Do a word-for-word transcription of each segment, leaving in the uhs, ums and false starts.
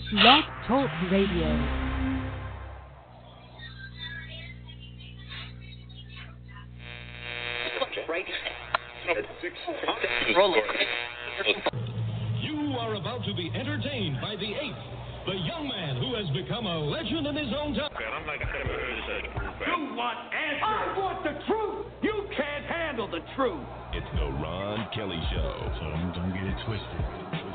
Blog Talk Radio. You are about to be entertained by the ape, the young man who has become a legend in his own time. I'm like, I never heard of such group. You want answers? I want the truth. You can't handle the truth. It's the Ron Kelly Show. So don't, don't get it twisted.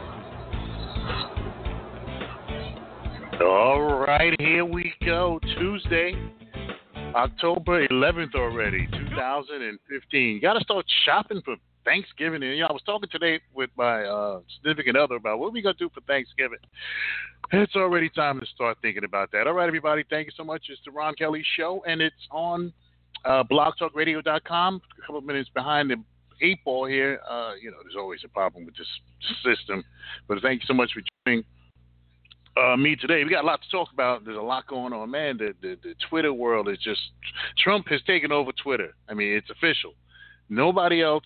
All right, here we go. Tuesday, October eleventh already, two thousand fifteen. You got to start shopping for Thanksgiving. And, you know, I was talking today with my uh, significant other about what we going to do for Thanksgiving. It's already time to start thinking about that. All right, everybody, thank you so much. It's the Ron Kelly Show, and it's on uh, blog talk radio dot com. A couple of minutes behind the eight ball here. Uh, you know, there's always a problem with this system. But thank you so much for joining Uh, me today. We got a lot to talk about. There's a lot going on, man. The, the the Twitter world is just, Trump has taken over Twitter. I mean, it's official. Nobody else,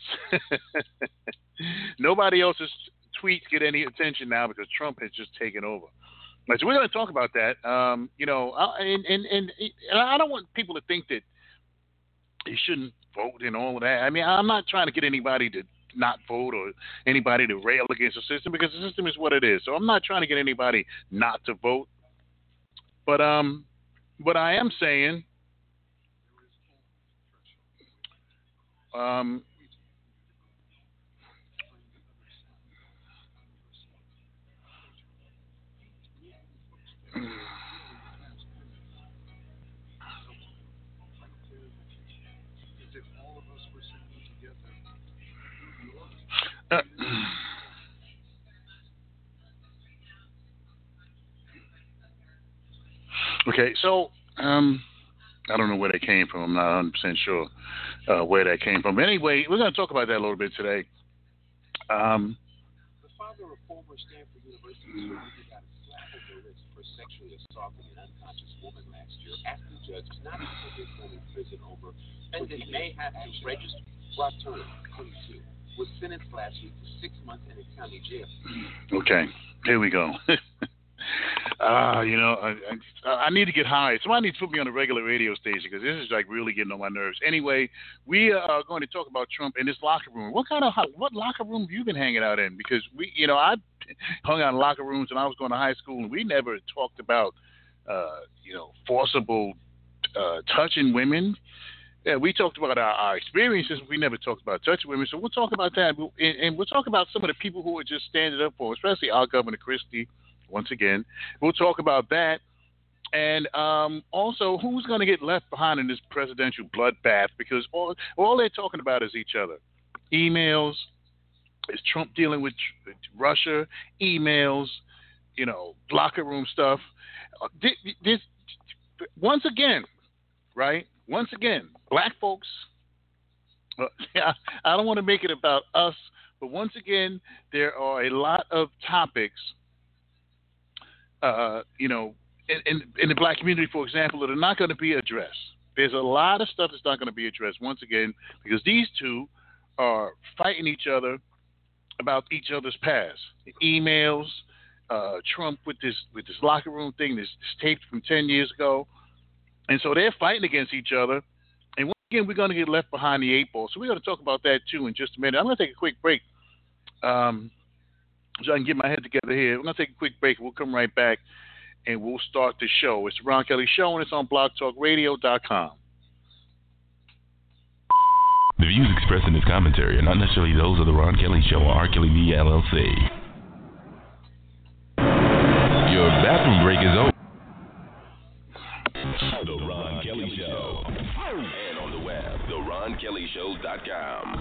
nobody else's tweets get any attention now because Trump has just taken over. Right, so we're going to talk about that. Um, you know, and, and and and I don't want people to think that you shouldn't vote and all of that. I mean, I'm not trying to get anybody to not vote or anybody to rail against the system, because the system is what it is. So I'm not trying to get anybody not to vote. But um, what I am saying, um, uh, okay, so um, I don't know where that came from. I'm not one hundred percent sure uh, where that came from. But anyway, we're going to talk about that a little bit today. Um, the father of former Stanford University student who got a slap on the wrist for sexually assaulting an unconscious woman last year asked the judge not to put his son in prison over, and he may have to register. Rob Turner, twenty-two, was sentenced last week to six months in a county jail. Okay, here we go. Ah, uh, you know, I, I, I need to get high. Somebody needs to put me on a regular radio station, because this is like really getting on my nerves. Anyway, we are going to talk about Trump in this locker room. What kind of what locker room have you been hanging out in? Because we, you know, I hung out in locker rooms when I was going to high school, and we never talked about, uh, you know, forcible uh, touching women. Yeah, we talked about our, our experiences. We never talked about touching women. So we'll talk about that, and, and we'll talk about some of the people who are just standing up for, especially our Governor Christie. Once again, we'll talk about that. And um, also, who's going to get left behind in this presidential bloodbath? Because all, all they're talking about is each other. Emails. Is Trump dealing with Russia? Emails. You know, locker room stuff. This, this, once again, right? Once again, black folks. Uh, I don't want to make it about us, but once again, there are a lot of topics Uh, you know, in, in, in the black community, for example, that are not going to be addressed. There's a lot of stuff that's not going to be addressed, once again, because these two are fighting each other about each other's past. The emails, uh, Trump with this with this locker room thing, this, this tape from ten years ago. And so they're fighting against each other. And once again, we're going to get left behind the eight ball. So we're going to talk about that, too, in just a minute. I'm going to take a quick break. Um So I can get my head together here. We're going to take a quick break. We'll come right back, and we'll start the show. It's the Ron Kelly Show, and it's on blog talk radio dot com. The views expressed in this commentary are not necessarily those of the Ron Kelly Show or R. Kelly Media, L L C. Your bathroom break is over. The Ron Kelly Show. And on the web, the ron kelly show dot com.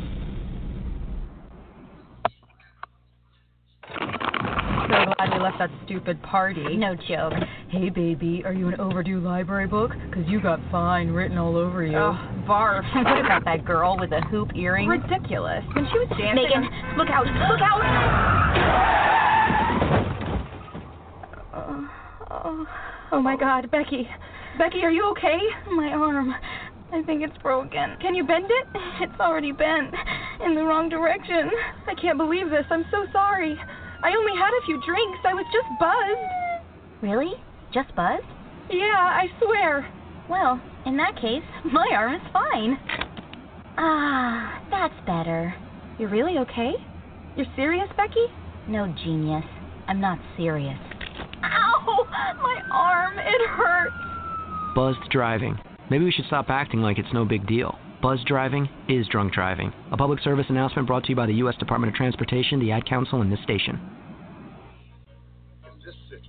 So glad we left that stupid party. No joke. Hey, baby, are you an overdue library book? Because you got fine written all over you. Oh, barf. What about that girl with the hoop earring? Ridiculous. When she was dancing... Megan, look out, look out! Oh, oh, oh, my God, Becky. Becky, are you okay? My arm. I think it's broken. Can you bend it? It's already bent. In the wrong direction. I can't believe this. I'm so sorry. I only had a few drinks. I was just buzzed. Really? Just buzzed? Yeah, I swear. Well, in that case, my arm is fine. Ah, that's better. You're really okay? You're serious, Becky? No, genius. I'm not serious. Ow! My arm, it hurts. Buzzed driving. Maybe we should stop acting like it's no big deal. Buzzed driving is drunk driving. A public service announcement brought to you by the U S Department of Transportation, the Ad Council, and this station. In this city,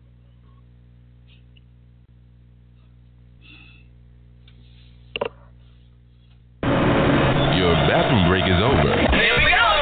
Your bathroom break is over. Here we go!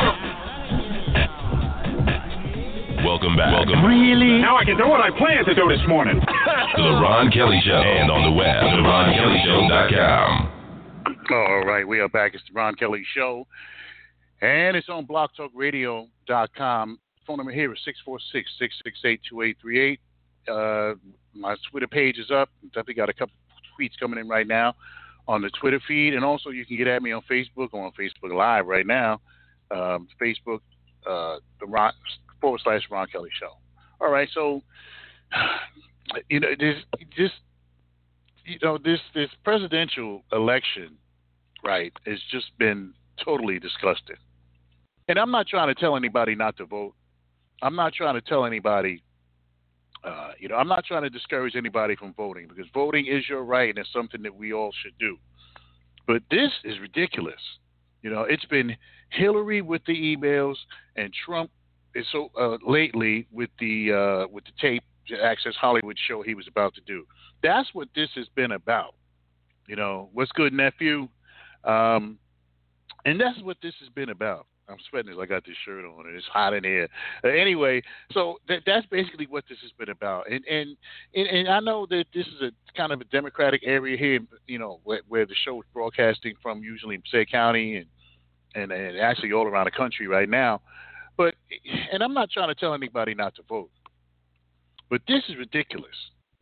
Welcome back. Welcome. Really? Now I can do what I planned to do this morning. To the Ron Kelly Show. And on the web, the ron kelly show dot com. all right, we are back. It's the Ron Kelly Show, and it's on blog talk radio dot com. Phone number here is six four six, six six eight, two eight three eight. Uh, my Twitter page is up. Definitely got a couple tweets coming in right now on the Twitter feed, and also you can get at me on Facebook. I'm on Facebook Live right now. Um, Facebook, uh, the Ron, forward slash Ron Kelly Show. All right, so you know this, this, you know this, this presidential election, right, has just been totally disgusting. And I'm not trying to tell anybody not to vote. I'm not trying to tell anybody, uh, you know, I'm not trying to discourage anybody from voting, because voting is your right and it's something that we all should do. But this is ridiculous. You know, it's been Hillary with the emails and Trump is so uh, lately with the uh, with the tape Access Hollywood show he was about to do. That's what this has been about. You know, what's good, nephew? Um, and that's what this has been about. I'm sweating as I got this shirt on, and it's hot in here. Uh, anyway, so that, that's basically what this has been about. And, and and and I know that this is a kind of a Democratic area here, you know, where, where the show is broadcasting from, usually in Passaic County and, and and actually all around the country right now. But and I'm not trying to tell anybody not to vote, but this is ridiculous.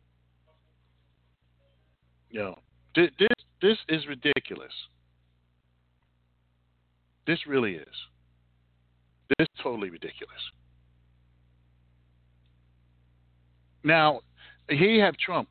You know, this this, this is ridiculous. This really is. This is totally ridiculous. Now, here you have Trump,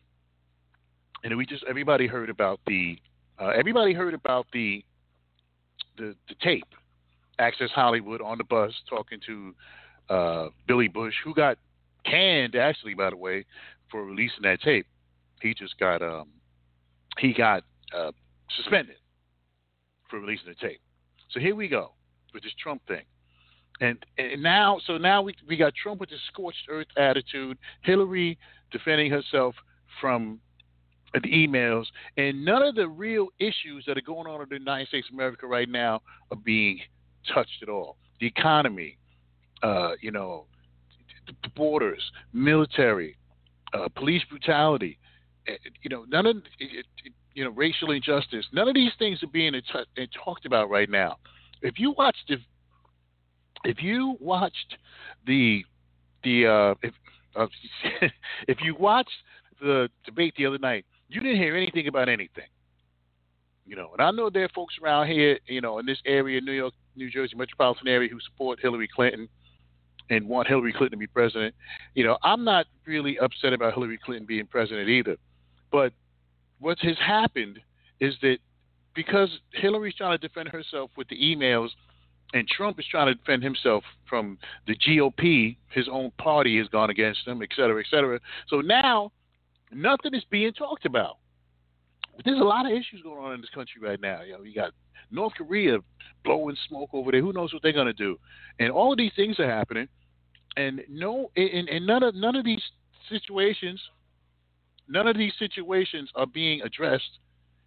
and we just everybody heard about the uh, everybody heard about the, the the tape, Access Hollywood on the bus talking to uh, Billy Bush, who got canned actually, by the way, for releasing that tape. He just got um, he got uh, suspended for releasing the tape. So here we go with this Trump thing. And and now, so now we we got Trump with this scorched earth attitude, Hillary defending herself from the emails, and none of the real issues that are going on in the United States of America right now are being touched at all. The economy, uh, you know, the borders, military, uh, police brutality, you know, none of, you know, racial injustice. None of these things are being t- talked about right now. If you watch the If you watched the the uh, if uh, if you watched the debate the other night, you didn't hear anything about anything. You know, and I know there are folks around here, you know, in this area, New York, New Jersey metropolitan area, who support Hillary Clinton and want Hillary Clinton to be president. You know, I'm not really upset about Hillary Clinton being president either. But what has happened is that because Hillary's trying to defend herself with the emails, and Trump is trying to defend himself from the G O P, his own party has gone against him, et cetera, et cetera. So now nothing is being talked about. But there's a lot of issues going on in this country right now. You know, you got North Korea blowing smoke over there. Who knows what they're going to do? And all of these things are happening. And no, and, and none of none of these situations, none of these situations are being addressed.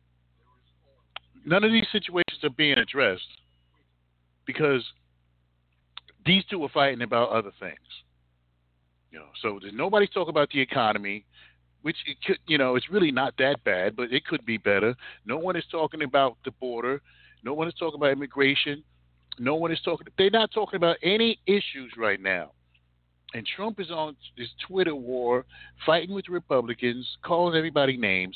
None of these situations are being addressed. Because these two are fighting about other things, you know. So there's nobody's talking about the economy, which it could, you know, it's really not that bad, but it could be better. No one is talking about the border. No one is talking about immigration. No one is talking. They're not talking about any issues right now. And Trump is on this Twitter war, fighting with the Republicans, calling everybody names.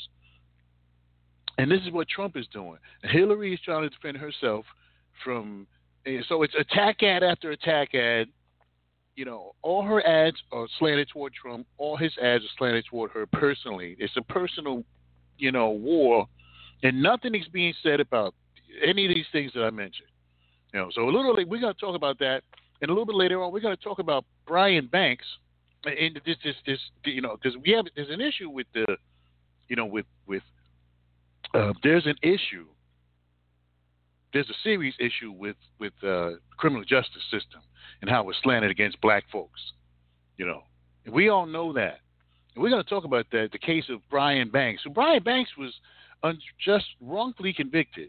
And this is what Trump is doing. Hillary is trying to defend herself from. So it's attack ad after attack ad you know, all her ads are slanted toward Trump. All his ads are slanted toward her personally. It's a personal, you know, war, and nothing is being said about any of these things that I mentioned. You know, so literally we're going to talk about that, and a little bit later on we're going to talk about Brian Banks, and this, this, this, you know, because we have there's an issue with the, you know, with with uh, there's an issue. There's a serious issue with with uh, criminal justice system and how it's slanted against black folks, you know. And we all know that. And we're going to talk about that, the case of Brian Banks. So Brian Banks was unjust, wrongfully convicted,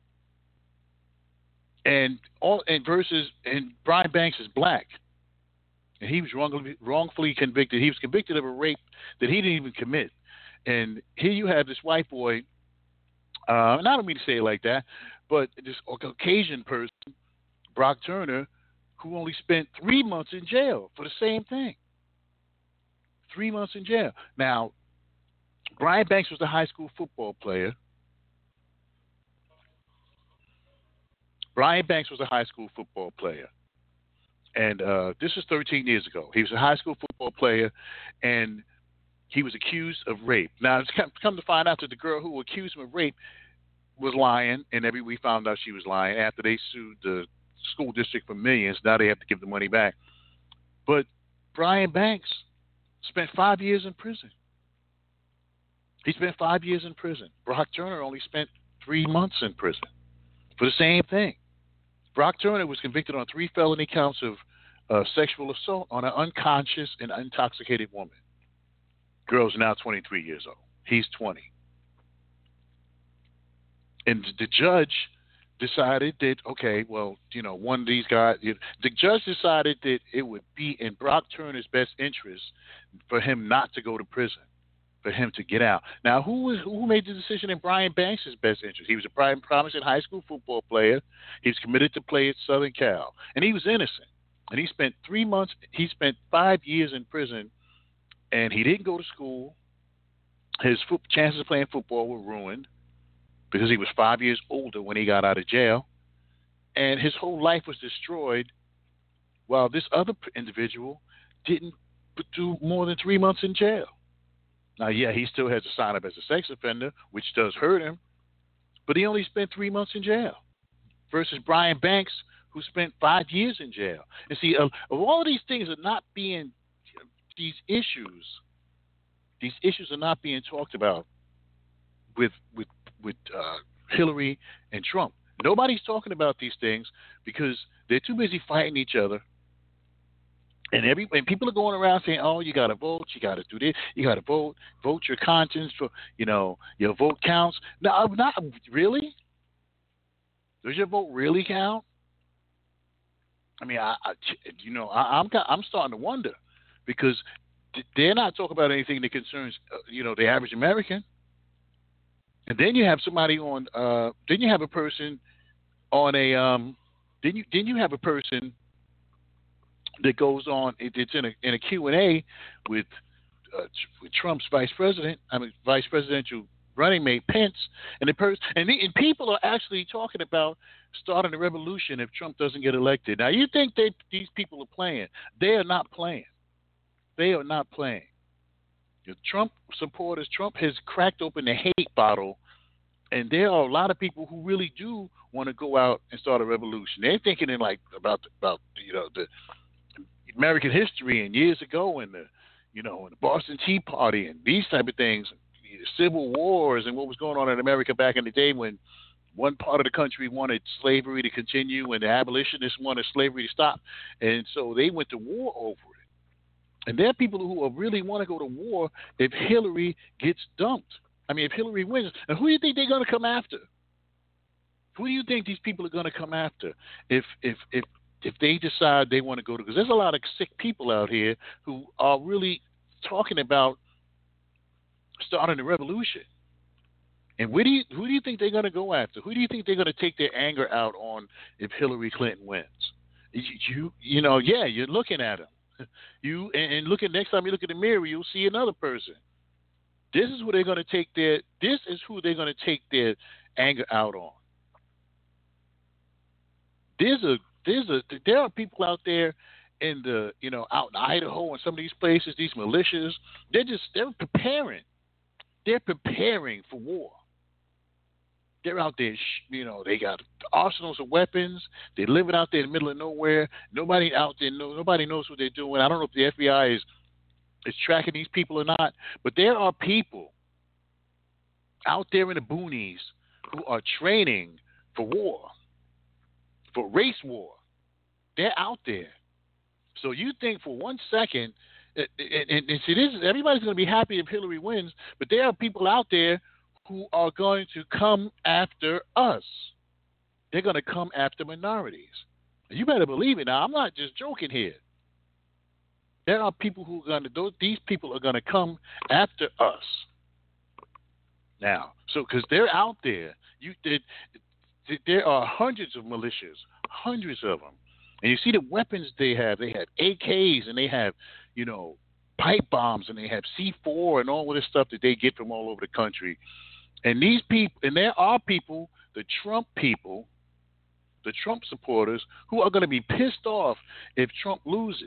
and all and versus and Brian Banks is black, and he was wrongfully wrongfully convicted. He was convicted of a rape that he didn't even commit. And here you have this white boy. Uh, and I don't mean to say it like that, but this Caucasian person, Brock Turner, who only spent three months in jail for the same thing. Three months in jail. Now, Brian Banks was a high school football player. Brian Banks was a high school football player. And uh, this was thirteen years ago. He was a high school football player, and he was accused of rape. Now, it's come to find out that the girl who accused him of rape was lying, and every we found out she was lying after they sued the school district for millions. Now they have to give the money back. But Brian Banks spent five years in prison. He spent five years in prison. Brock Turner only spent three months in prison for the same thing. Brock Turner was convicted on three felony counts of uh, sexual assault on an unconscious and intoxicated woman. Girl's now twenty-three years old. He's twenty. And the judge decided that, okay, well, you know, one of these guys, you know, the judge decided that it would be in Brock Turner's best interest for him not to go to prison, for him to get out. Now, who was who made the decision in Brian Banks' best interest? He was a prime promising high school football player. He was committed to play at Southern Cal, and he was innocent. And he spent three months, he spent five years in prison, and he didn't go to school. His fo- chances of playing football were ruined because he was five years older when he got out of jail. And his whole life was destroyed while this other individual didn't do more than three months in jail. Now, yeah, he still has to sign up as a sex offender, which does hurt him, but he only spent three months in jail versus Brian Banks, who spent five years in jail. And see, of, of all of these things are not being, these issues, these issues are not being talked about with with with uh, Hillary and Trump. Nobody's talking about these things because they're too busy fighting each other. And every and people are going around saying, "Oh, you got to vote, you got to do this, you got to vote, vote your conscience for, you know, your vote counts." No, not really. Does your vote really count? I mean, I, I you know, I, I'm I'm starting to wonder because they're not talking about anything that concerns, uh, you know, the average American. And then you have somebody on. Uh, then you have a person on a. Um, then you then you have a person that goes on. It, it's in a in a Q and A with uh, with Trump's vice president. I mean, vice presidential running mate Pence, and the person and, the, and people are actually talking about starting a revolution if Trump doesn't get elected. Now, you think they these people are playing? They are not playing. They are not playing. The Trump supporters, Trump has cracked open the hate bottle, and there are a lot of people who really do want to go out and start a revolution. They're thinking in like about about you know the American history and years ago, and the you know and the Boston Tea Party and these type of things, civil wars, and what was going on in America back in the day when one part of the country wanted slavery to continue and the abolitionists wanted slavery to stop, and so they went to war over it. And there are people who really want to go to war if Hillary gets dumped. I mean, if Hillary wins. And who do you think they're going to come after? Who do you think these people are going to come after if if if if they decide they want to go to? Because there's a lot of sick people out here who are really talking about starting a revolution. And where do you, who do you think they're going to go after? Who do you think they're going to take their anger out on if Hillary Clinton wins? You you, you know, yeah, you're looking at them. You and, and look at next time you look in the mirror, you'll see another person. This is who they're going to take their. This is who they're going to take their anger out on. There's a there's a there are people out there in the, you know, out in Idaho and some of these places, these militias, they're just, they're preparing. They're preparing for war. They're out there, you know, they got arsenals of weapons. They're living out there in the middle of nowhere. Nobody out there, no, nobody knows what they're doing. I don't know if the F B I is, is tracking these people or not, but there are people out there in the boonies who are training for war, for race war. They're out there. So you think for one second, and, and, and see, this is, everybody's going to be happy if Hillary wins, but there are people out there who are going to come after us. They're going to come after minorities. You better believe it. Now, I'm not just joking here. There are people who are going to, those, these people are going to come after us. Now, so because they're out there, you did. There are hundreds of militias, hundreds of them, and you see the weapons they have. They have A Ks and they have, you know, pipe bombs and they have C four and all of this stuff that they get from all over the country. And these people, and there are people, the Trump people, the Trump supporters, who are going to be pissed off if Trump loses.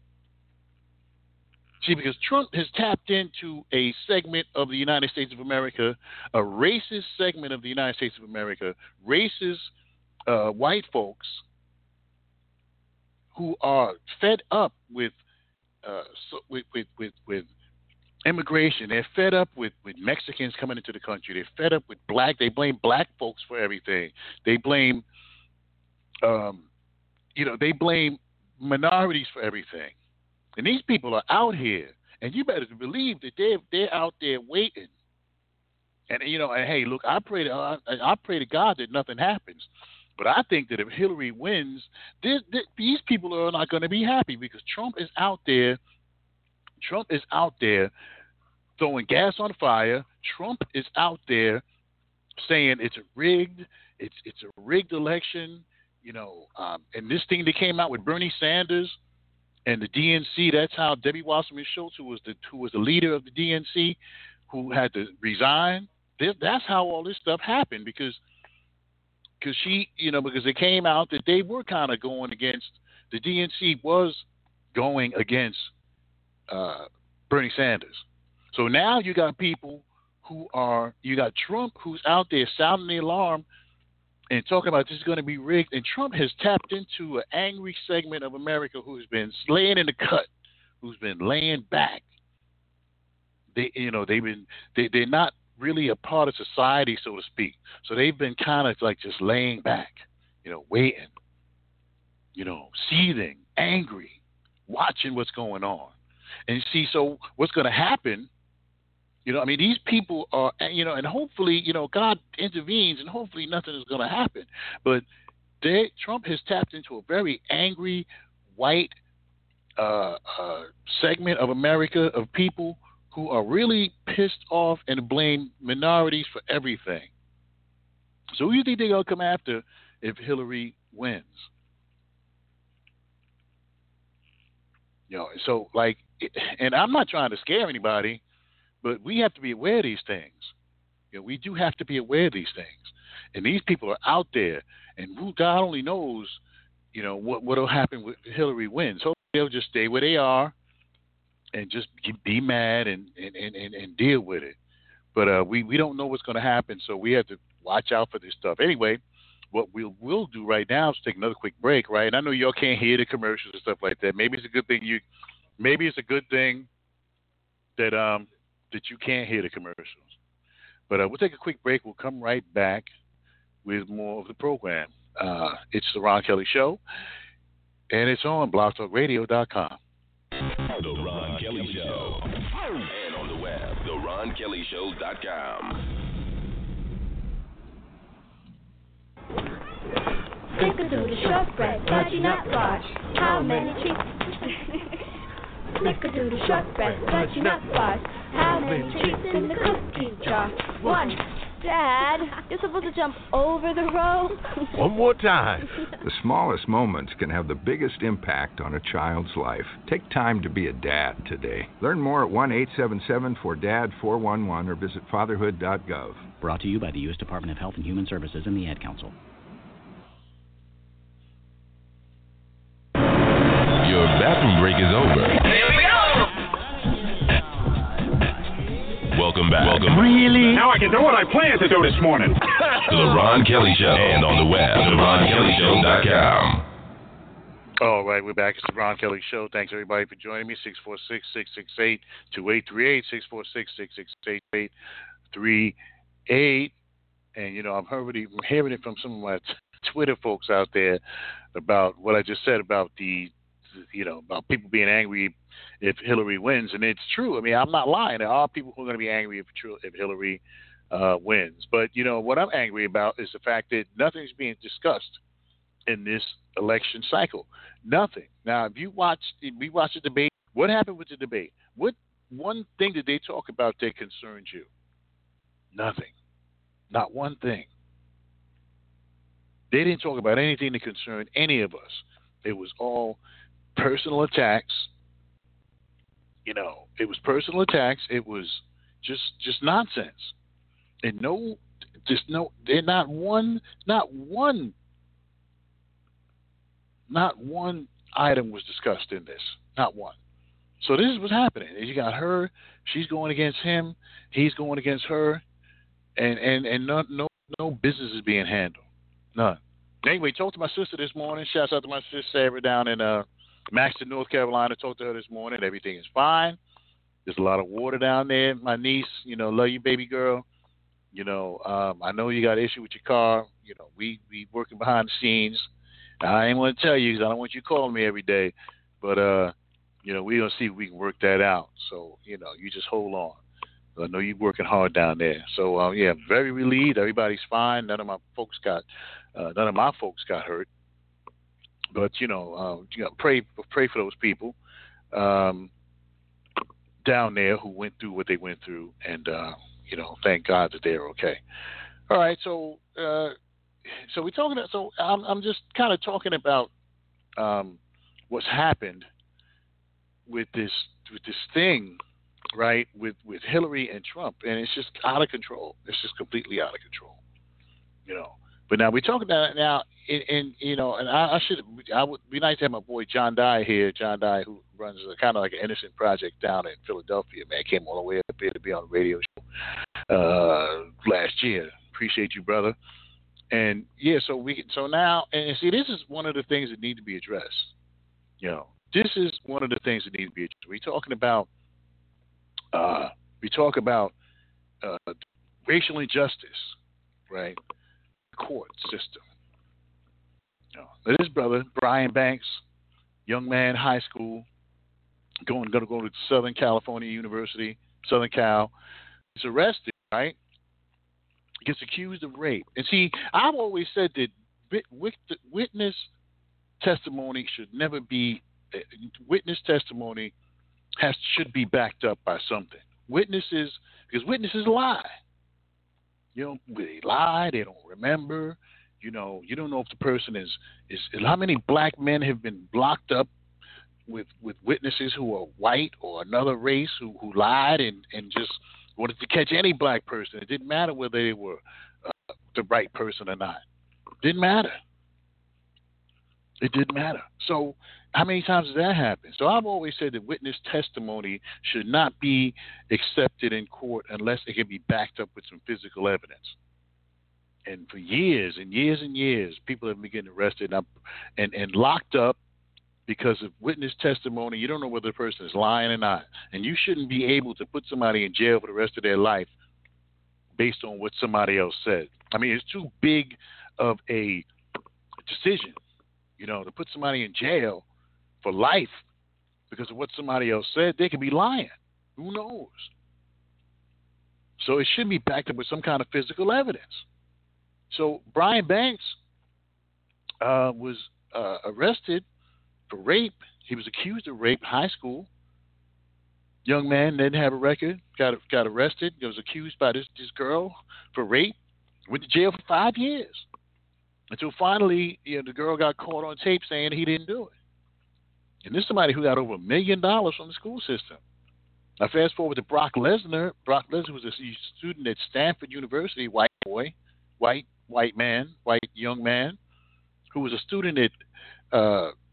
See, because Trump has tapped into a segment of the United States of America, a racist segment of the United States of America, racist uh, white folks who are fed up with, uh, so, with, with, with, with immigration. They're fed up with, with Mexicans coming into the country. They're fed up with black. They blame black folks for everything. They blame, um, you know, they blame minorities for everything. And these people are out here, and you better believe that they're they're out there waiting. And you know, and hey, look, I pray to uh, I pray to God that nothing happens. But I think that if Hillary wins, this, this, these people are not going to be happy because Trump is out there. Trump is out there throwing gas on fire. Trump is out there saying it's a rigged, it's it's a rigged election. You know, um, and this thing that came out with Bernie Sanders and the D N C, that's how Debbie Wasserman Schultz, who was the who was the leader of the D N C, who had to resign. That's how all this stuff happened because because she, you know, because it came out that they were kind of going against, the D N C was going against uh, Bernie Sanders. So now you got people who are, you got Trump who's out there sounding the alarm and talking about this is going to be rigged. And Trump has tapped into an angry segment of America who's been laying in the cut, who's been laying back. They, you know, they've been, they, they're not really a part of society, so to speak. So they've been kind of like just laying back, you know, waiting, you know, seething, angry, watching what's going on. And see, so what's going to happen, you know, I mean, these people are, you know, and hopefully, you know, God intervenes and hopefully nothing is going to happen. But they, Trump has tapped into a very angry, white uh, uh, segment of America, of people who are really pissed off and blame minorities for everything. So who do you think they're going to come after if Hillary wins? You know, so like, and I'm not trying to scare anybody, but we have to be aware of these things. You know, we do have to be aware of these things. And these people are out there, and who God only knows, you know, what what'll happen when Hillary wins. Hopefully they'll just stay where they are and just be mad and, and, and, and deal with it. But uh, we, we don't know what's going to happen, so we have to watch out for this stuff. Anyway, what we'll, we'll do right now is take another quick break, right? And I know y'all can't hear the commercials and stuff like that. Maybe it's a good thing you – maybe it's a good thing that um that you can't hear the commercials. But uh, we'll take a quick break. We'll come right back with more of the program. Uh, it's the Ron Kelly Show, and it's on blog talk radio dot com. The Ron Kelly Show. And on the web, the ron kelly show dot com. Snickerdoodle shortbread, fudgy nut fudge. How many treats? Snickerdoodle shortbread, fudgy nut fudge. How many treats in the cookie jar? One. Dad, you're supposed to jump over the rope. One more time. The smallest moments can have the biggest impact on a child's life. Take time to be a dad today. Learn more at one eight seven seven four D A D four one one or visit fatherhood dot gov. Brought to you by the U S Department of Health and Human Services and the Ad Council. You're back bathroom break is over. Here we go! Welcome back. Welcome. Really? Now I can do what I planned to do this morning. To the Ron Kelly Show. And on the web, the ron kelly show dot com. All right, we're back. It's the Ron Kelly Show. Thanks, everybody, for joining me. six four six, six six eight, two eight three eight, six four six, six six eight, two eight three eight. And, you know, I'm already hearing it from some of my t- Twitter folks out there about what I just said about the, you know, about people being angry if Hillary wins. And it's true. I mean, I'm not lying. There are people who are going to be angry if, if Hillary uh, wins. But, you know, what I'm angry about is the fact that nothing's being discussed in this election cycle. Nothing. Now, if you watch, if we watch the debate, what happened with the debate? What one thing did they talk about that concerns you? Nothing. Not one thing. They didn't talk about anything that concerned any of us. It was all personal attacks. You know, it was personal attacks. It was just just nonsense. And no, just no, they're not one, not one, not one item was discussed in this. Not one. So this is what's happening. You got her, she's going against him, he's going against her, and and, and no, no no business is being handled. None. Anyway, talked to my sister this morning. Shouts out to my sister Sarah down in uh, Maxton, North Carolina. Talked to her this morning. Everything is fine. There's a lot of water down there. My niece, you know, love you, baby girl. You know, um, I know you got an issue with your car. You know, we we working behind the scenes. I ain't want to tell you because I don't want you calling me every day. But, uh, you know, we're going to see if we can work that out. So, you know, you just hold on. I know you're working hard down there. So, uh, yeah, very relieved. Everybody's fine. None of my folks got uh, none of my folks got hurt. But, you know, uh, you know pray, pray for those people um, down there who went through what they went through. And, uh, you know, thank God that they're okay. All right. So, uh, so we're talking about, so I'm, I'm just kind of talking about um, what's happened with this, with this thing, right, with, with Hillary and Trump, and it's just out of control. It's just completely out of control, you know. But now we're talking about it now, and, and you know, and I, I should, I would be nice to have my boy John Dye here. John Dye, who runs a, kind of like an innocent project down in Philadelphia. Man, came all the way up here to be on a radio show uh, last year. Appreciate you, brother. And yeah, so we, so now, and see, this is one of the things that need to be addressed. You know, this is one of the things that need to be addressed. We're talking about. Uh, we talk about uh, racial injustice, right? Court system. You know, this brother, Brian Banks, young man, high school, going going to go to Southern California University, Southern Cal. He's arrested, right? Gets accused of rape. And see, I've always said that witness testimony should never be witness testimony. Has should be backed up by something. Witnesses, because witnesses lie. You know, they lie. They don't remember. You know, you don't know if the person is is. How many black men have been locked up with with witnesses who are white or another race who, who lied and, and just wanted to catch any black person. It didn't matter whether they were uh, the right person or not. It didn't matter. It didn't matter. So how many times has that happened? So I've always said that witness testimony should not be accepted in court unless it can be backed up with some physical evidence. And for years and years and years, people have been getting arrested and, and, and locked up because of witness testimony. You don't know whether the person is lying or not. And you shouldn't be able to put somebody in jail for the rest of their life based on what somebody else said. I mean, it's too big of a decision. You know, to put somebody in jail for life because of what somebody else said, they could be lying. Who knows? So it should be backed up with some kind of physical evidence. So Brian Banks uh, was uh, arrested for rape. He was accused of rape in high school. Young man didn't have a record, got got arrested. He was accused by this, this girl for rape. Went to jail for five years. Until finally, you know, the girl got caught on tape saying he didn't do it. And this is somebody who got over a million dollars from the school system. Now, fast forward to Brock Lesnar. Brock Lesnar was a student at Stanford University, white boy, white white man, white young man, who was a student at uh,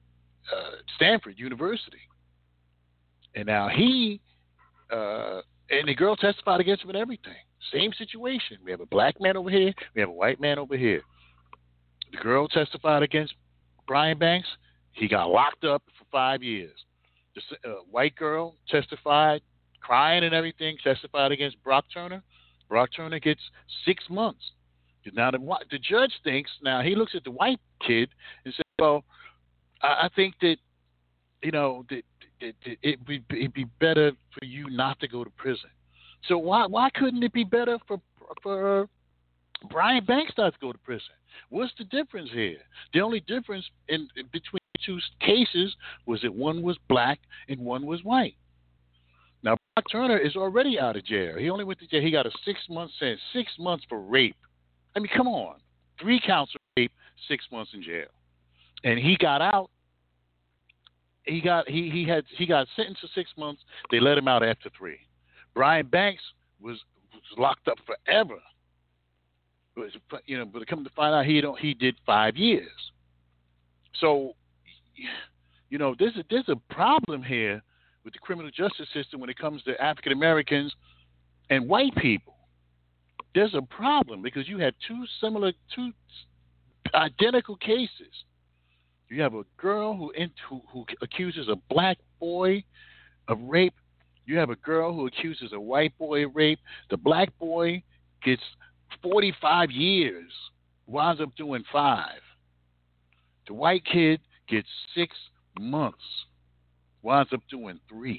uh, Stanford University. And now he, uh, and the girl testified against him and everything. Same situation. We have a black man over here. We have a white man over here. The girl testified against Brian Banks. He got locked up for five years. The uh, white girl testified, crying and everything, testified against Brock Turner. Brock Turner gets six months. Now the, the judge thinks, now he looks at the white kid and says, well, I, I think that, you know, that, that, that it'd, be, it'd be better for you not to go to prison. So why why couldn't it be better for for Brian Banks not to go to prison? What's the difference here? The only difference in, in between the two cases was that one was black and one was white. Now, Brock Turner is already out of jail. He only went to jail. He got a six-month sentence, six months for rape. I mean, come on. Three counts of rape, six months in jail. And he got out. He got he he had he got sentenced to six months. They let him out after three. Brian Banks was, was locked up forever. But, you know, but come to find out, he don't he did five years. So, you know, there's a there's a problem here with the criminal justice system when it comes to African Americans and white people. There's a problem because you have two similar, two identical cases. You have a girl who who, who accuses a black boy of rape. You have a girl who accuses a white boy of rape. The black boy gets forty-five years, winds up doing five. The white kid gets six months, winds up doing three.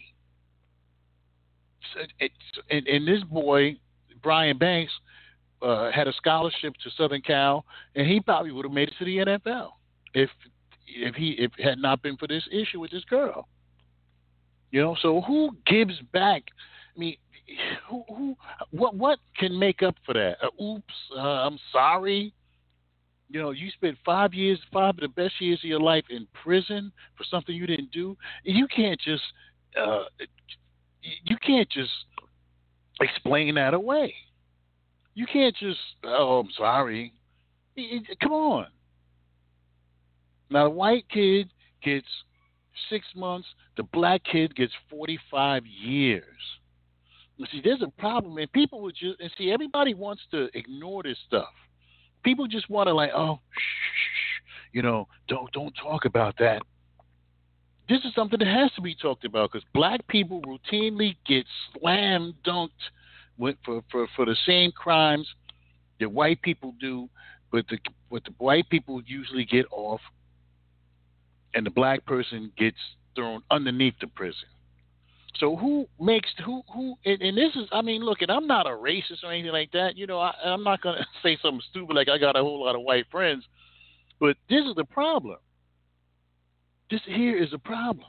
So it's, and, and this boy, Brian Banks, uh, had a scholarship to Southern Cal, and he probably would have made it to the N F L if if he if it had not been for this issue with this girl. You know, so who gives back? I mean, who, who, what, what can make up for that? Uh, oops, uh, I'm sorry. You know, you spent five years, five of the best years of your life in prison for something you didn't do. You can't just, uh, you can't just explain that away. You can't just, oh, I'm sorry. Come on. Now, the white kid gets six months. The black kid gets forty-five years. You see, there's a problem, and people would just, and see, everybody wants to ignore this stuff. People just want to like, oh, shh, you know, don't don't talk about that. This is something that has to be talked about because black people routinely get slam dunked with, for, for for the same crimes that white people do, but the but the white people usually get off, and the black person gets thrown underneath the prison. So who makes who who and, and this is I mean look, and I'm not a racist or anything like that. You know, I, I'm not gonna say something stupid like I got a whole lot of white friends, but this is the problem. This here is the problem.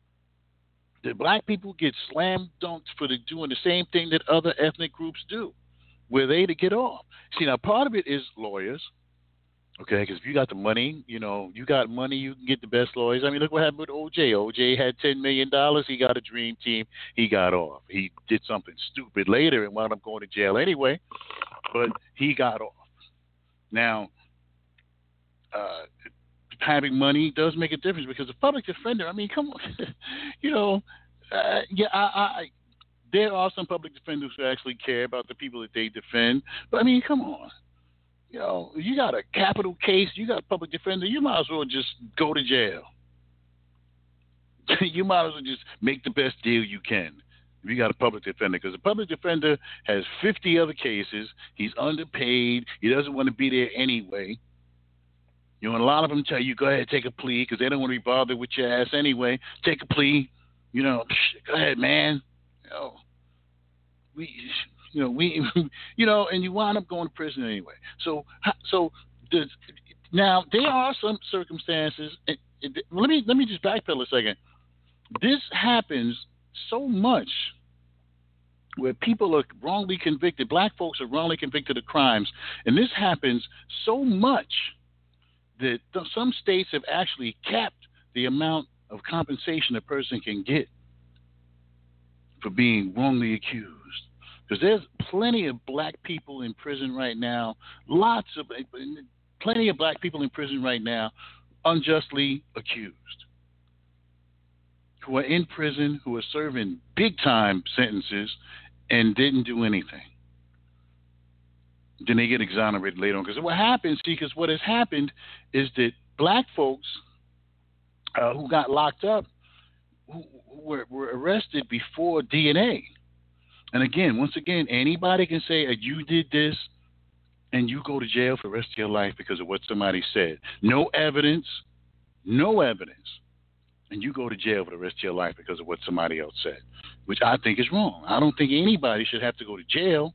The black people get slam dunked for the, doing the same thing that other ethnic groups do, where they to get off. See, now part of it is lawyers. Okay, because if you got the money, you know, you got money, you can get the best lawyers. I mean, look what happened with O J. O J had ten million dollars. He got a dream team. He got off. He did something stupid later and wound up going to jail anyway, but he got off. Now, uh, having money does make a difference because a public defender, I mean, come on, you know, uh, yeah, I, I, there are some public defenders who actually care about the people that they defend, but I mean, come on. You know, you got a capital case, you got a public defender, you might as well just go to jail. You might as well just make the best deal you can if you got a public defender. Because a public defender has fifty other cases. He's underpaid. He doesn't want to be there anyway. You know, and a lot of them tell you, go ahead, take a plea because they don't want to be bothered with your ass anyway. Take a plea. You know, go ahead, man. You know, we... You know, we, you know, and you wind up going to prison anyway. So, so the, now there are some circumstances. And, and let me let me just backpedal a second. This happens so much where people are wrongly convicted. Black folks are wrongly convicted of crimes, and this happens so much that some states have actually capped the amount of compensation a person can get for being wrongly accused. Because there's plenty of black people in prison right now, lots of, plenty of black people in prison right now, unjustly accused. who are in prison, who are serving big time sentences and didn't do anything. Then they get exonerated later on. Because what happens, see, because what has happened is that black folks uh, who got locked up who, who were, were arrested before D N A. And again, once again, anybody can say, uh, you did this, and you go to jail for the rest of your life because of what somebody said. No evidence, no evidence. And you go to jail for the rest of your life because of what somebody else said, which I think is wrong. I don't think anybody should have to go to jail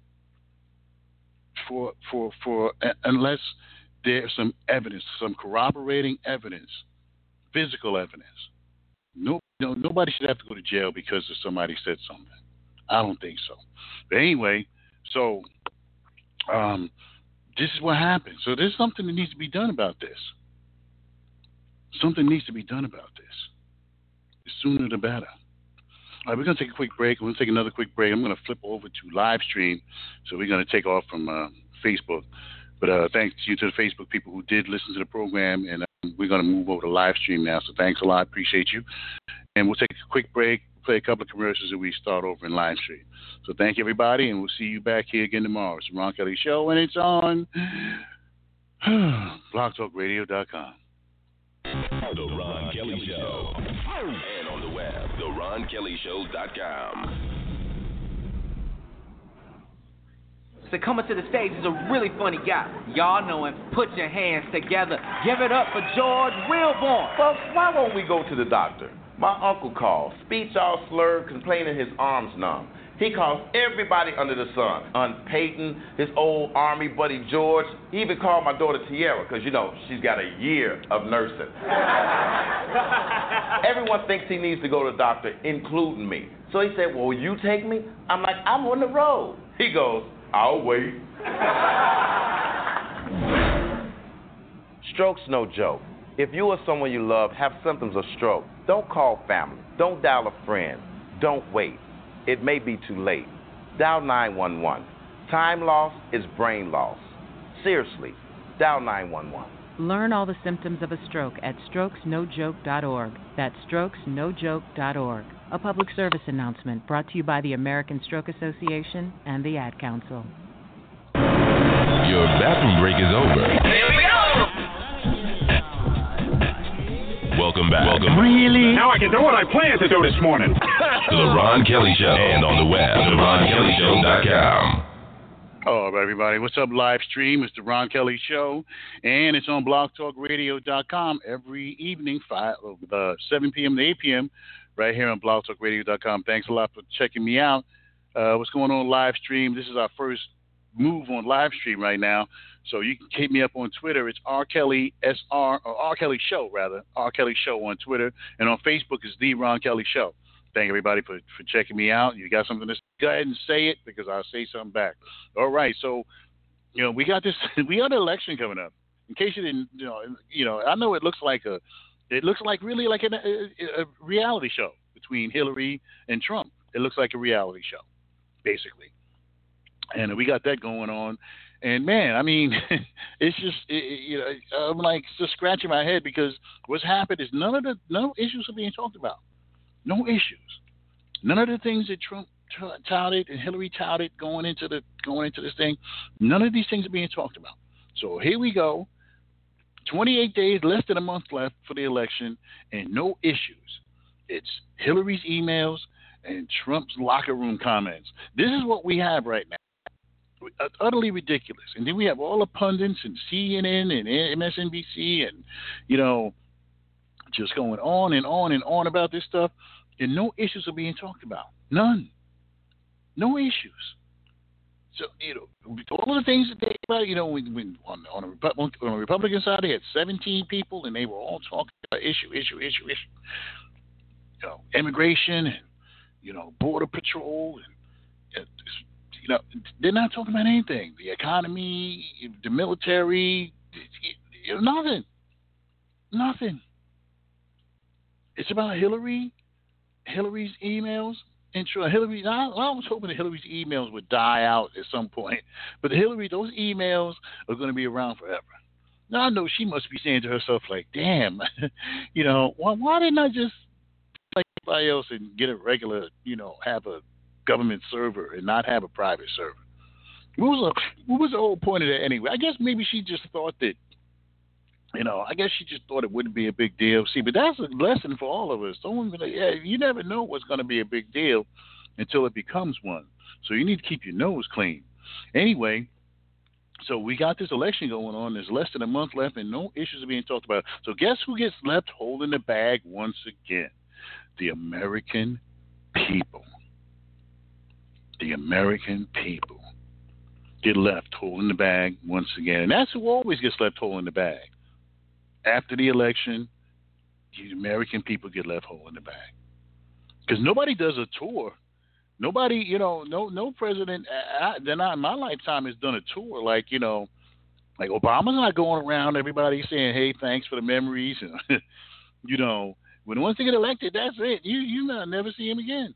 for for for uh, unless there's some evidence, some corroborating evidence, physical evidence. No, no, nobody should have to go to jail because of somebody said something. I don't think so. But anyway, so um, this is what happened. So there's something that needs to be done about this. Something needs to be done about this. The sooner the better. All right, we're going to take a quick break. We're going to take another quick break. I'm going to flip over to live stream. So we're going to take off from uh, Facebook. But uh, thanks to you to the Facebook people who did listen to the program. And uh, we're going to move over to live stream now. So thanks a lot. Appreciate you. And we'll take a quick break, play a couple of commercials, and we start over in live stream. So thank you, everybody. And we'll see you back here again tomorrow. It's the Ron Kelly Show, and it's on blog talk radio dot com. The Ron Kelly Show. And on the web, the ron kelly show dot com. So coming to the stage is a really funny guy. Y'all know him. Put your hands together. Give it up for George Wilborn. Folks, why won't we go to the doctor? My uncle called, speech all slurred, complaining his arms numb. He calls everybody under the sun. Aunt Peyton, his old army buddy George. He even called my daughter Tiara, because, you know, she's got a year of nursing. Everyone thinks he needs to go to the doctor, including me. So he said, well, will you take me? I'm like, I'm on the road. He goes, I'll wait. Stroke's no joke. If you or someone you love have symptoms of stroke, don't call family. Don't dial a friend. Don't wait. It may be too late. Dial nine one one. Time loss is brain loss. Seriously, dial nine one one. Learn all the symptoms of a stroke at strokes no joke dot org. That's strokes no joke dot org. A public service announcement brought to you by the American Stroke Association and the Ad Council. Your bathroom break is over. Here we go! Welcome back. Welcome. Really? Now I can do what I planned to do this morning. To the Ron Kelly Show. And on the web, the ron kelly show dot com. All right, everybody. What's up, live stream? It's the Ron Kelly Show, and it's on blog talk radio dot com every evening, five, uh, seven p.m. to eight p.m., right here on blog talk radio dot com. Thanks a lot for checking me out. Uh, what's going on live stream? This is our first move on live stream right now. So you can hit me up on Twitter. It's R Kelly S R or R Kelly Show rather. R Kelly Show on Twitter, and on Facebook is the Ron Kelly Show. Thank everybody for, for checking me out. You got something to say? Go ahead and say it because I'll say something back. All right. So you know we got this. We got an election coming up. In case you didn't, you know, you know, I know it looks like a, it looks like really like a, a, a reality show between Hillary and Trump. It looks like a reality show, basically. And we got that going on. And, man, I mean, it's just, it, you know, I'm like just scratching my head because what's happened is none of the no issues are being talked about. No issues. None of the things that Trump t- touted and Hillary touted going into the going into this thing, none of these things are being talked about. So here we go. twenty-eight days, less than a month left for the election, and no issues. It's Hillary's emails and Trump's locker room comments. This is what we have right now. Utterly ridiculous. And then we have all the pundits and C N N and M S N B C and, you know, just going on and on and on about this stuff. And no issues are being talked about. None. No issues. So, you know, all of the things that they, you know, when, when on, on, a Repu- on the Republican side, they had seventeen people and they were all talking about issue, issue, issue, issue. You know, immigration and, you know, border patrol and, and you know, they're not talking about anything. The economy, the military, you know, nothing. Nothing. It's about Hillary, Hillary's emails, and sure, Hillary. I, I was hoping that Hillary's emails would die out at some point, but Hillary, those emails are going to be around forever. Now I know she must be saying to herself, like, "Damn, you know, why, why didn't I just like everybody else and get a regular, you know, have a government server and not have a private server. What was, a, what was the whole point of that anyway? I guess maybe she just thought that, you know, I guess she just thought it wouldn't be a big deal. See, but that's a lesson for all of us. Don't, yeah, you never know what's going to be a big deal until it becomes one. So you need to keep your nose clean. Anyway, so we got this election going on. There's less than a month left, and no issues are being talked about. So guess who gets left holding the bag once again? The American people. The American people get left holding the bag once again. And that's who always gets left holding the bag. After the election, the American people get left holding the bag. Because nobody does a tour. Nobody, you know, no no president then in my lifetime has done a tour like, you know, like Obama's not going around everybody saying, hey, thanks for the memories. And, you know, when once they get elected, that's it. You you not never see him again.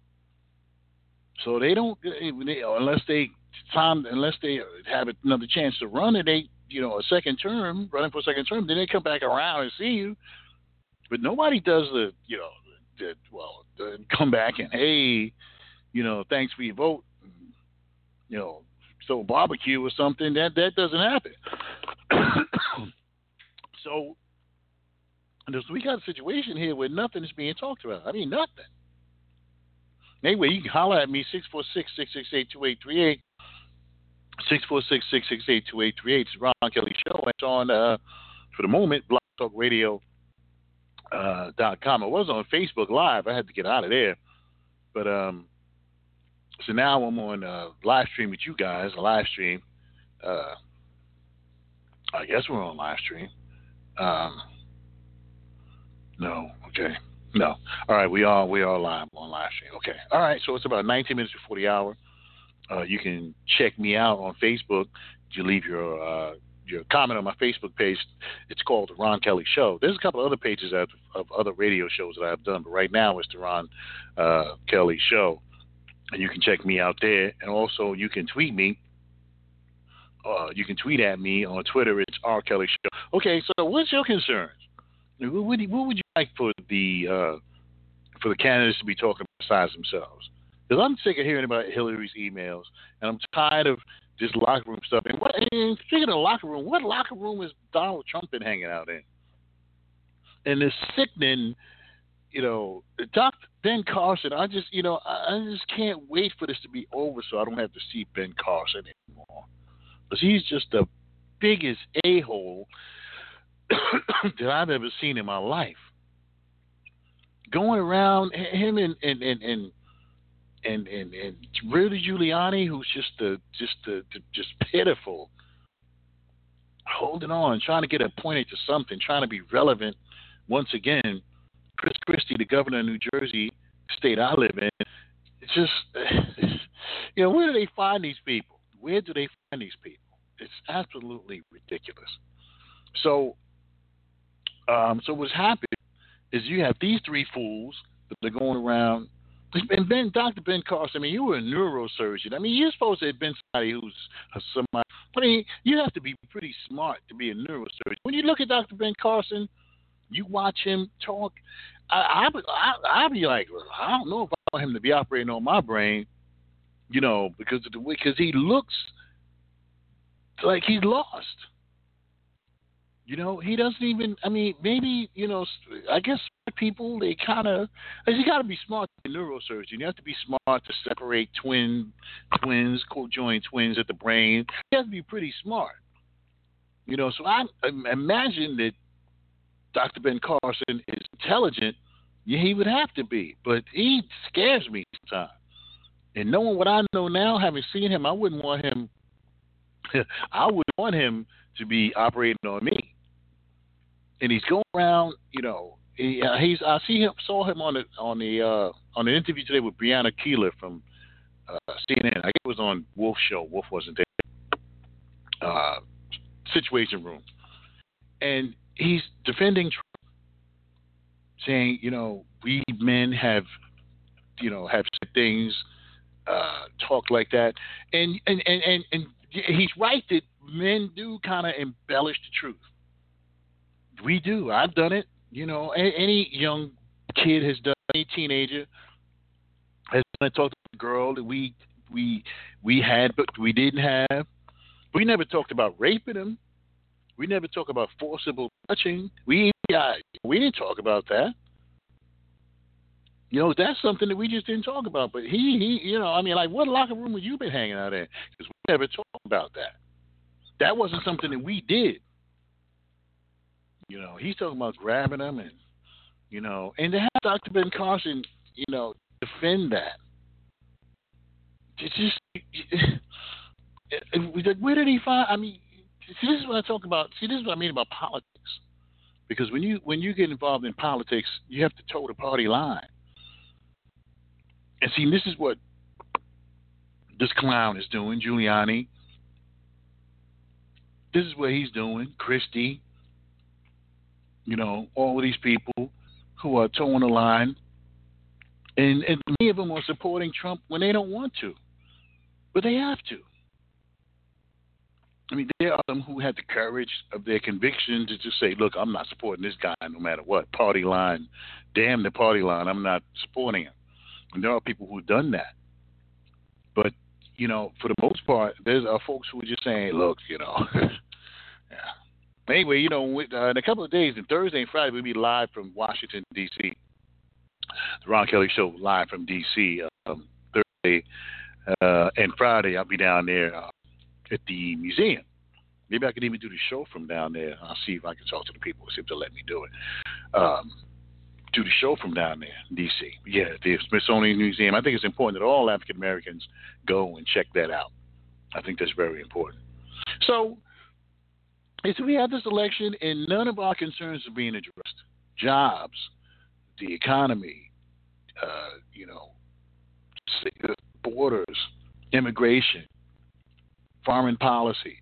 So they don't, they, unless they time, unless they have another chance to run and they, you know, a second term, running for a second term, then they come back around and see you. But nobody does the, you know, the, well, the come back and, hey, you know, thanks for your vote, you know, so barbecue or something. That that doesn't happen. so, so we got a situation here where nothing is being talked about. I mean, nothing. Anyway, you can holler at me, six four six, six six eight, two eight three eight, six four six, six six eight, two eight three eight. It's the Ron Kelly Show. It's on, uh, for the moment, blog talk radio dot com. I was on Facebook Live. I had to get out of there. But, um, so now I'm on uh, live stream with you guys, a live stream. Uh, I guess we're on live stream. Um, no, okay. No. All right, we are we are live on live stream. Okay. All right, so it's about nineteen minutes before the hour. Uh, you can check me out on Facebook. You leave your uh, your comment on my Facebook page. It's called The Ron Kelly Show. There's a couple of other pages of, of other radio shows that I've done, but right now it's The Ron uh, Kelly Show. And you can check me out there. And also you can tweet me. Uh, you can tweet at me on Twitter. It's R. Kelly Show. Okay, so what's your concerns? What would you, what would you like for the uh, for the candidates to be talking besides themselves? Because I'm sick of hearing about Hillary's emails, and I'm tired of this locker room stuff. And, what, and speaking of locker room, what locker room is Donald Trump been hanging out in? And this sickening, you know, Doctor Ben Carson, I just, you know, I, I just can't wait for this to be over so I don't have to see Ben Carson anymore. Because he's just the biggest a-hole that I've ever seen in my life. Going around him and and and and and, and, and Rudy Giuliani, who's just the just the, the just pitiful, holding on, trying to get appointed to something, trying to be relevant once again. Chris Christie, the governor of New Jersey, state I live in, it's just, you know, where do they find these people? Where do they find these people? It's absolutely ridiculous. So, um, so what's happened is you have these three fools that are going around. And Ben, Doctor Ben Carson, I mean, you were a neurosurgeon. I mean, you're supposed to have been somebody who's a, somebody. I mean, you have to be pretty smart to be a neurosurgeon. When you look at Doctor Ben Carson, you watch him talk. I, I, I, I'd be like, well, I don't know if I want him to be operating on my brain, you know, because of the way, because he looks like he's lost. You know, he doesn't even, I mean, maybe, you know, I guess people, they kind of, you got to be smart to be a neurosurgeon. You have to be smart to separate twin, twins, co-joined twins at the brain. You have to be pretty smart. You know, so I, I imagine that Doctor Ben Carson is intelligent. Yeah, he would have to be, but he scares me sometimes. And knowing what I know now, having seen him, I wouldn't want him, I would want him to be operating on me. And he's going around, you know. He, uh, he's. I see him. Saw him on the on the uh, on an interview today with Breonna Keeler from uh, C N N. I guess it was on Wolf's show. Wolf wasn't there. Uh, Situation Room, and he's defending Trump, saying, you know, we men have, you know, have said things, uh, talk like that, and and and and, and he's right that men do kind of embellish the truth. We do. I've done it. You know, any young kid has done any teenager has going to talk to a girl that we we we had but we didn't have. We never talked about raping them. We never talked about forcible touching. We uh, we didn't talk about that. You know, that's something that we just didn't talk about. But he, he, you know, I mean, like, what locker room have you been hanging out in? Because we never talked about that. That wasn't something that we did. You know, he's talking about grabbing them and, you know, and to have Doctor Ben Carson, you know, defend that. It's just, where did he find, I mean, see, this is what I talk about. See, this is what I mean about politics. Because when you when you get involved in politics, you have to toe the party line. And see, this is what this clown is doing, Giuliani. This is what he's doing, Christie. You know, all of these people who are towing the line. And, and many of them are supporting Trump when they don't want to. But they have to. I mean, there are some who had the courage of their conviction to just say, look, I'm not supporting this guy no matter what. Party line, damn the party line, I'm not supporting him. And there are people who've done that. But, you know, for the most part, there's uh, folks who are just saying, look, you know. yeah. Anyway, you know, uh, in a couple of days, on Thursday and Friday, we'll be live from Washington, D C The Ron Kelly Show live from D C Um, Thursday uh, and Friday, I'll be down there uh, at the museum. Maybe I could even do the show from down there. I'll see if I can talk to the people, see if they'll let me do it. Um, do the show from down there in D C Yeah, the Smithsonian Museum. I think it's important that all African Americans go and check that out. I think that's very important. So, so we have this election, and none of our concerns are being addressed. Jobs, the economy, uh, you know, borders, immigration, foreign policy,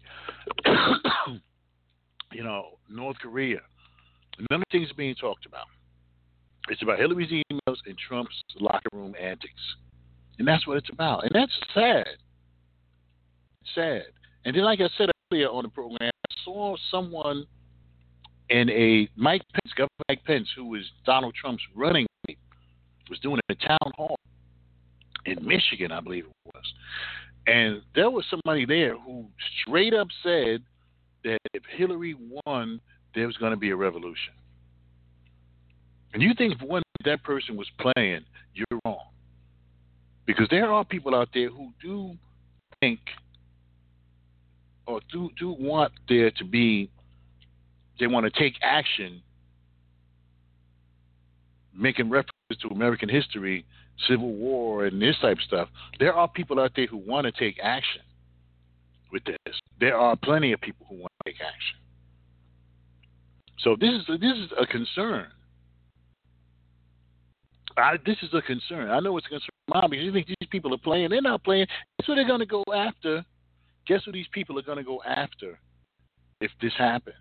you know, North Korea. None of the things are being talked about. It's about Hillary's emails and Trump's locker room antics. And that's what it's about. And that's sad. Sad. And then, like I said earlier on the program, I saw someone in a Mike Pence, Governor Mike Pence, who was Donald Trump's running mate, was doing a town hall in Michigan, I believe it was. And there was somebody there who straight up said that if Hillary won, there was going to be a revolution. And you think if one that person was playing, you're wrong. Because there are people out there who do think or do, do want there to be, they want to take action, making references to American history, Civil War, and this type of stuff. There are people out there who want to take action with this. There are plenty of people who want to take action. So this is this is a concern. I, this is a concern. I know it's a concern of mine because you think these people are playing. They're not playing. Guess who they're going to go after? Guess who these people are going to go after if this happens?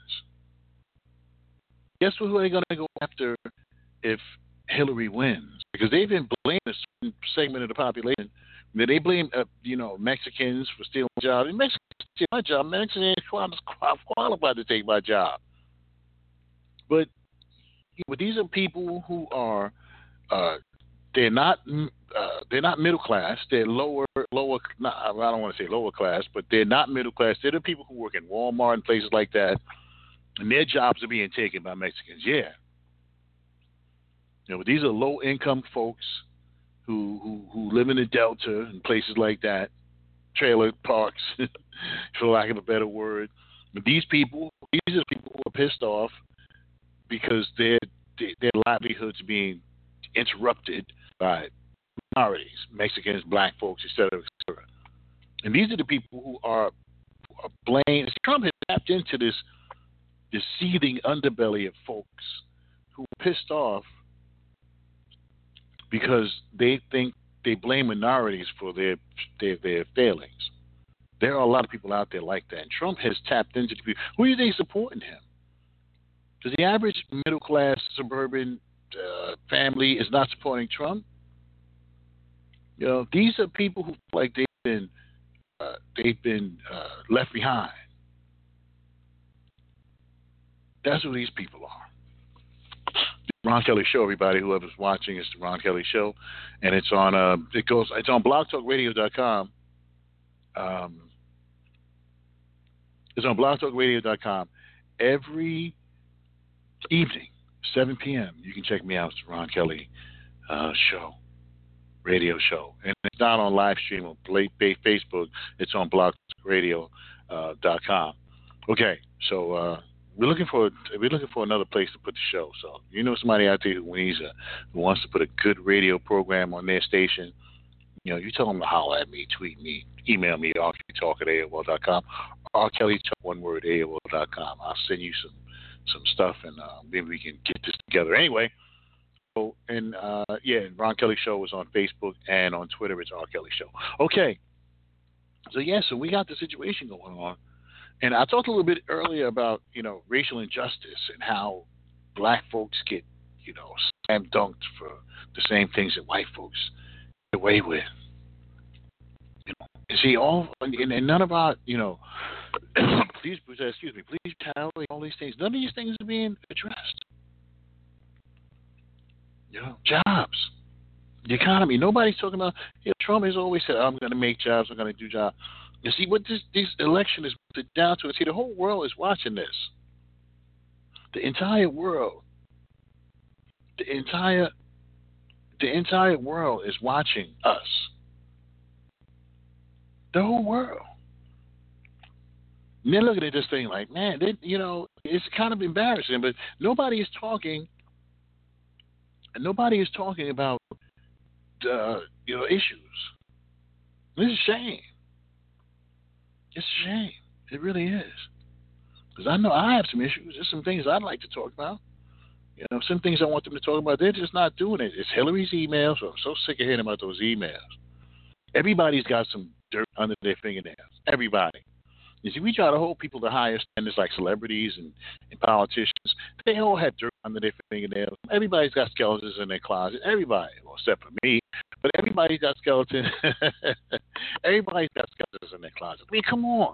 Guess who they're going to go after if Hillary wins? Because they've been blaming a certain segment of the population. They blame, uh, you know, Mexicans for stealing my job. And Mexicans steal my job. Mexicans ain't qualified to take my job. But, you know, these are people who are, uh, they're not, uh, they're not middle class. They're lower, lower. Not, I don't want to say lower class, but they're not middle class. They're the people who work in Walmart and places like that, and their jobs are being taken by Mexicans. Yeah. You know, these are low-income folks who, who who live in the Delta and places like that, trailer parks, for lack of a better word. But these people, these are people who are pissed off because their their livelihoods are being interrupted by minorities, Mexicans, black folks, et cetera, et cetera. And these are the people who are, who are blamed. Trump has tapped into this this seething underbelly of folks who are pissed off because they think they blame minorities for their, their their failings. There are a lot of people out there like that. And Trump has tapped into the people. Who do you think is supporting him? Because the average middle-class suburban uh, family is not supporting Trump. You know, these are people who feel like they've been, uh, they've been uh, left behind. That's who these people are. Ron Kelly Show, everybody. Whoever's watching, it's the Ron Kelly Show, and it's on. Uh, it goes. It's on blog talk radio dot com. Um, it's on blog talk radio dot com every evening, seven p.m. You can check me out. It's the Ron Kelly uh, Show, radio show, and it's not on live stream on Facebook. It's on blog talk radio dot com. Okay, so. Uh, We're looking for we're looking for another place to put the show. So you know somebody out there who needs a who wants to put a good radio program on their station. You know, you tell them to holler at me, tweet me, email me, r kelly talk at a o l dot com, r kelly talk one word a o l dot com. I'll send you some some stuff, and uh, maybe we can get this together. Anyway, so and uh, yeah, Ron Kelly Show is on Facebook and on Twitter. It's R Kelly Show. Okay, so yeah, so we got the situation going on. And I talked a little bit earlier about, you know, racial injustice and how black folks get, you know, slam dunked for the same things that white folks get away with. You know, you see, all and, and none of our, you know, please, excuse me, please tell all these things. None of these things are being addressed. You know, jobs, the economy. Nobody's talking about. You know, Trump has always said, "I'm going to make jobs. I'm going to do jobs." You see, what this, this election is down to, see, the whole world is watching this. The entire world, the entire, the entire world is watching us. The whole world. And they're looking at this thing like, man, they, you know, it's kind of embarrassing, but nobody is talking, and nobody is talking about, uh, you know, issues. This is a shame. It's a shame. It really is. Because I know I have some issues. There's some things I'd like to talk about. You know, some things I want them to talk about. They're just not doing it. It's Hillary's emails. So I'm so sick of hearing about those emails. Everybody's got some dirt under their fingernails. Everybody. You see, we try to hold people to higher standards like celebrities and, and politicians. They all have dirt under their fingernails. Everybody's got skeletons in their closet. Everybody. Well, except for me. But everybody's got skeletons. Everybody's got skeletons in their closet. I mean, come on.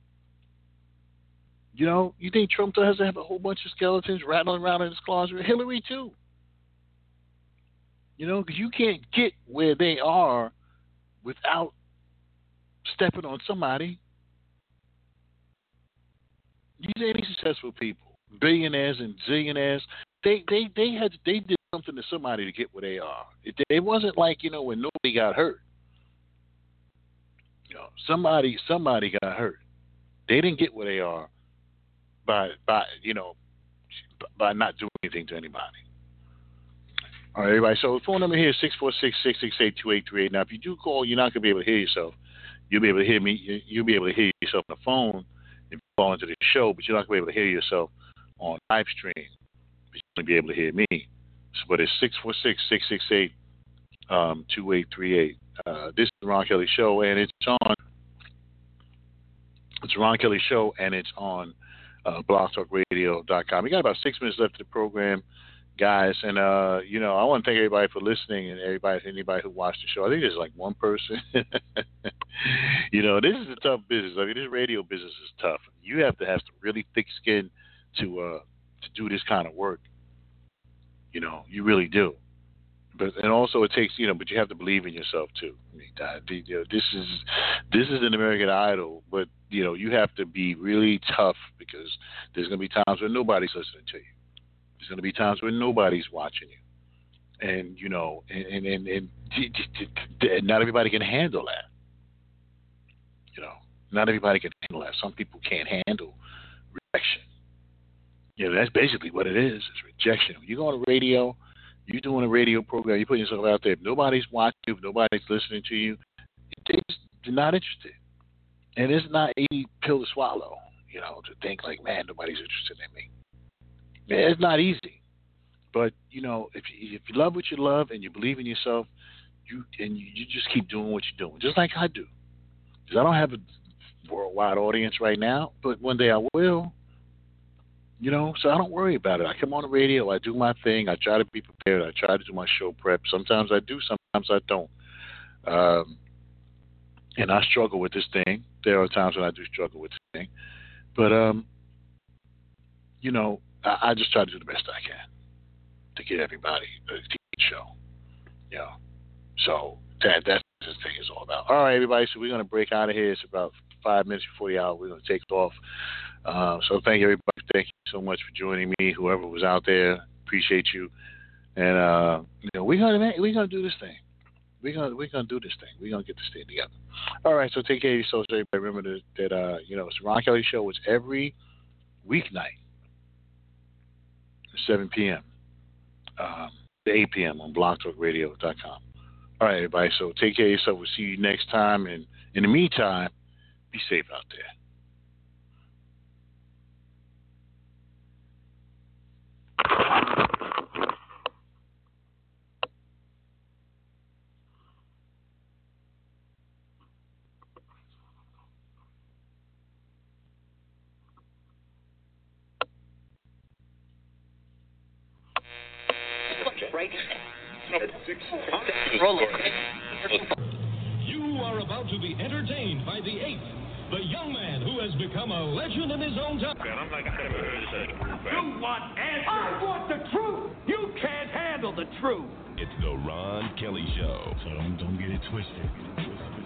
You know, you think Trump has to have a whole bunch of skeletons rattling around in his closet? Hillary, too. You know, because you can't get where they are without stepping on somebody. These any successful people, billionaires and zillionaires, they they they had they did something to somebody to get where they are. It, it wasn't like, you know, when nobody got hurt. You know, somebody somebody got hurt. They didn't get where they are by by you know by not doing anything to anybody. All right, everybody. So the phone number here is six four six, six six eight, two eight three eight. Now, if you do call, you're not gonna be able to hear yourself. You'll be able to hear me. You'll be able to hear yourself on the phone if you call into the show, but you're not going to be able to hear yourself on live stream. But you're going to be able to hear me. So, but it's six four six, six six eight, two eight three eight. Uh, this is the Ron Kelly Show, and it's on. It's the Ron Kelly Show, and it's on uh, blog talk radio dot com. We got about six minutes left of the program, guys, and uh, you know, I want to thank everybody for listening, and everybody, anybody who watched the show. I think there's like one person. You know, this is a tough business. I mean, this radio business is tough. You have to have some really thick skin to uh, to do this kind of work. You know, you really do. But and also it takes, you know, but you have to believe in yourself too. I mean, uh, you know, this is this is an American Idol, but you know, you have to be really tough because there's going to be times when nobody's listening to you. There's going to be times when nobody's watching you, and you know, and and and, and, and not everybody can handle that. You know, not everybody can handle that. Some people can't handle rejection. You know, that's basically what it is. It's rejection. When you go on the radio, you're doing a radio program, you're putting yourself out there. If nobody's watching you, if nobody's listening to you, they're not interested. And it's not an easy pill to swallow, you know, to think like, man, nobody's interested in me. It's not easy. But, you know, if you, if you love what you love and you believe in yourself, you and you, you just keep doing what you're doing, just like I do. Because I don't have a worldwide audience right now, but one day I will. You know, so I don't worry about it. I come on the radio, I do my thing, I try to be prepared, I try to do my show prep. Sometimes I do, sometimes I don't. Um, and I struggle with this thing. There are times when I do struggle with this thing. But, um, you know, I, I just try to do the best I can. to get everybody a T V show. You know, so that that's what this thing is all about. All right, everybody. So we're gonna break out of here. It's about five minutes before the hour. We're gonna take off. Uh, so thank you, everybody. Thank you so much for joining me. Whoever was out there, appreciate you. And uh, you know, we're gonna we're gonna do this thing. We're gonna we're gonna do this thing. We're gonna get this thing together. All right. So take care of yourselves, everybody. Remember that, that uh, you know, it's the Ron Kelly Show. It's every weeknight, seven p.m. Um, to eight p.m. on blog talk radio dot com. All right, everybody. So take care of yourself. We'll see you next time. And in the meantime, be safe out there. You are about to be entertained by the eighth, the young man who has become a legend in his own time. I'm like, I never heard of such group. You want answers? I want the truth. You can't handle the truth. It's the Ron Kelly Show. So don't, don't get it twisted.